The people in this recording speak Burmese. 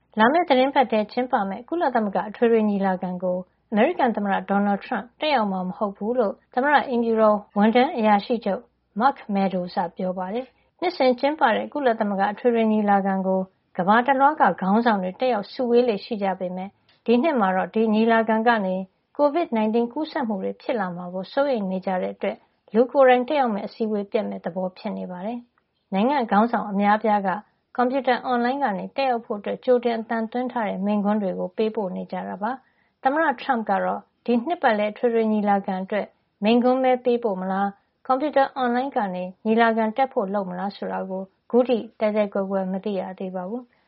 လာမယ့်သီတင်းပတ်ထဲကျင်းပမယ့်ကုလသမဂ္ဂအထွေထွေညီလာခံကိုအမေရိကန်သမ္မတဒေါ်နယ်ထရမ့်တက်ရောက်မှာမဟုတ်ဘူးလို့သမ္မတအိမ်ဖြူတော်ဝန်ထမ်းအရာရှိချုပ် Mark Meadows ကပြောပါတယ်။နှစ်စဉ်ကျင်းပတဲ့ကုလသမဂ္ဂအထွေထွေညီလာခံကိုကမ္ဘာတလွှားကခေါင်းဆောင်တွေတက်ရောက်စုဝေးလေ့ရှိကြပေမယ့်ဒီနှစ်မှာတော့ဒီညီလာခံကနေ COVID-19 ကူးစက်မှုတွေဖြစ်လာမှာကိုစိုးရိမ်နေကြတဲ့အတွက်လူကိုယ်တိုင်တက်ရောက်မယ့်အစည်းအဝေးပျက်မဲ့သဘောဖြစ်နေပါတယ်။နိုင်ငံခေါင်းဆောင်အများအပြားကကွန်ပြူတာအွန်လိုင်းကနေတက်ရောက်ဖို့ကြိုတင်အသံသွင်းထားတဲ့မိန့်ခွန်းတွေကိုပေးပို့နေကြတာပါ။သမ္မတထရမ့်ကတော့ဒီနှစ်ပတ်လည်အထွေထွေညီလာခံအတွက်မိန့်ခွန်းပဲပေးပို့မလားကွန်ပြူတာအွန်လိုင်းကနေညီလာခံတက်ဖို့လုပ်မလားဆိုတာကိုခုထိတဲတဲကွယ်ကွယ်မသိရသေးပါဘူး